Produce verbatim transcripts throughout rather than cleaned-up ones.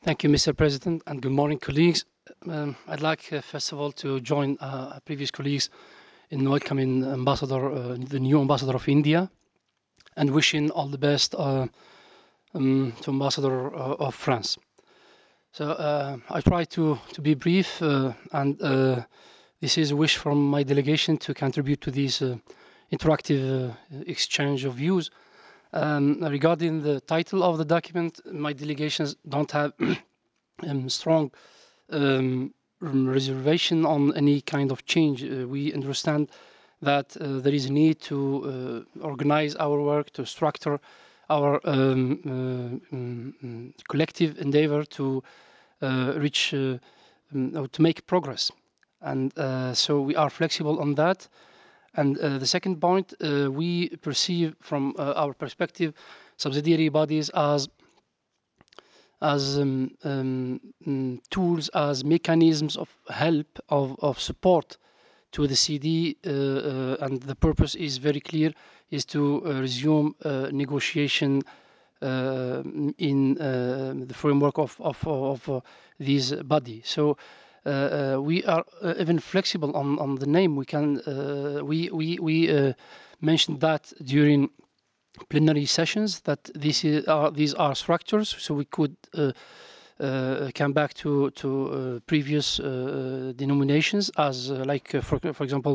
Thank you, Mister President, and good morning, colleagues. Um, I'd like, uh, first of all, to join uh, previous colleagues in welcoming Ambassador, uh, the new Ambassador of India, and wishing all the best uh, um, to Ambassador uh, of France. So uh, I try to, to be brief, uh, and uh, this is a wish from my delegation to contribute to this uh, interactive uh, exchange of views. Um, regarding the title of the document, my delegations don't have um, strong um, reservation on any kind of change. Uh, we understand that uh, there is a need to uh, organize our work, to structure our um, uh, um, collective endeavor to uh, reach, uh, um, to make progress. And uh, so we are flexible on that. And uh, the second point, uh, we perceive from uh, our perspective subsidiary bodies as as um, um, mm, tools, as mechanisms of help, of, of support to the C D, uh, uh, and the purpose is very clear, is to uh, resume uh, negotiation uh, in uh, the framework of, of, of uh, this body. So uh, uh, we are uh, even flexible on, on the name. We can uh, we we we uh, mentioned that during plenary sessions that this is, uh, these are structures, so we could uh, uh, come back to to uh, previous uh, denominations as uh, like uh, for for example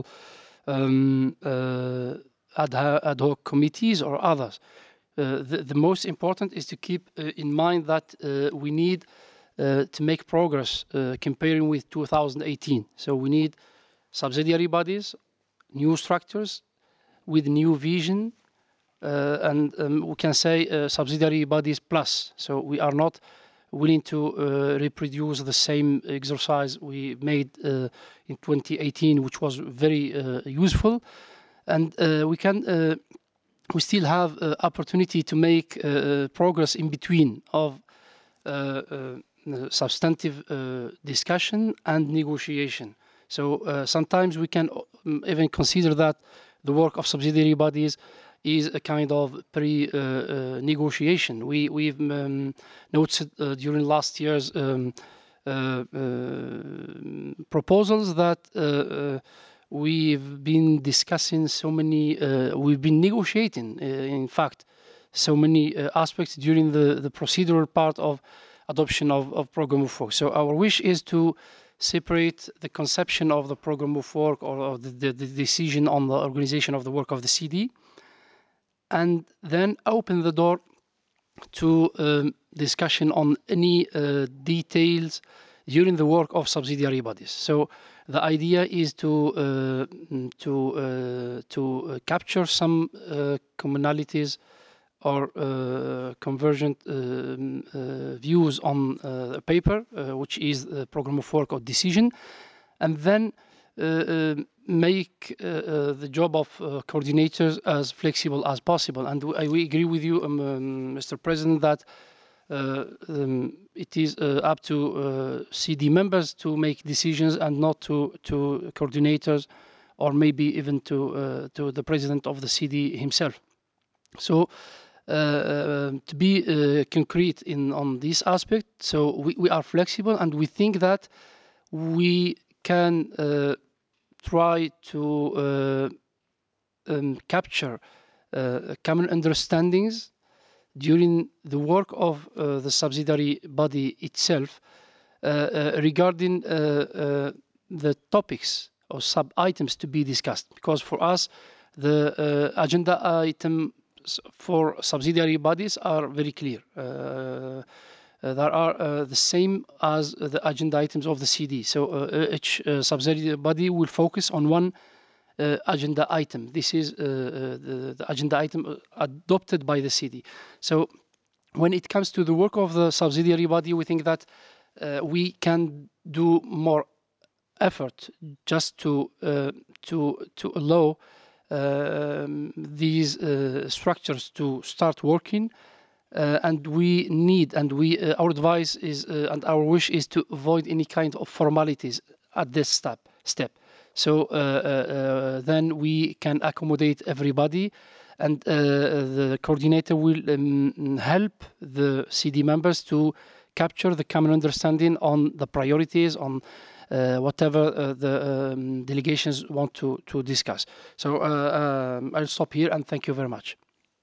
um, uh, ad, ad hoc committees or others. Uh, the, the most important is to keep uh, in mind that uh, we need uh, to make progress uh, comparing with two thousand eighteen. So we need subsidiary bodies, new structures with new vision, uh, and um, we can say uh, subsidiary bodies plus. So we are not willing to uh, reproduce the same exercise we made uh, in twenty eighteen, which was very uh, useful. And uh, we can, uh, we still have uh, opportunity to make uh, progress in between of uh, uh, substantive uh, discussion and negotiation. So uh, sometimes we can um, even consider that the work of subsidiary bodies is a kind of pre-negotiation. Uh, uh, we, we've um, noted uh, during last year's um, uh, uh, proposals that uh, uh, we've been discussing so many, uh, we've been negotiating, uh, in fact, so many uh, aspects during the, the procedural part of adoption of, of program of work. So our wish is to separate the conception of the program of work or, or the, the, the decision on the organization of the work of the C D, and then open the door to um, discussion on any uh, details during the work of subsidiary bodies. So the idea is to uh, to uh, to uh, capture some uh, commonalities or uh, convergent um, uh, views on uh, a paper, uh, which is the program of work or decision, and then uh, uh, make uh, uh, the job of uh, coordinators as flexible as possible. And I, we agree with you, um, um, Mister President, that uh, um, it is uh, up to uh, C D members to make decisions and not to, to coordinators or maybe even to, uh, to the president of the C D himself. So uh, to be uh, concrete in on this aspect, so we, we are flexible and we think that we can uh, try to uh, um, capture uh, common understandings during the work of uh, the subsidiary body itself uh, uh, regarding uh, uh, the topics or sub-items to be discussed. Because for us, the uh, agenda items for subsidiary bodies are very clear. Uh, uh, there are uh, the same as the agenda items of the C D. So uh, each uh, subsidiary body will focus on one uh, agenda item. This is uh, uh, the, the agenda item adopted by the C D. So when it comes to the work of the subsidiary body, we think that uh, we can do more effort just to uh, to to allow um, these uh, structures to start working. Uh, and we need, and we, uh, our advice is, uh, and our wish is to avoid any kind of formalities at this step. Step. So uh, uh, uh, then we can accommodate everybody, and uh, the coordinator will um, help the C D members to capture the common understanding on the priorities, on uh, whatever uh, the um, delegations want to, to discuss. So uh, um, I'll stop here and thank you very much.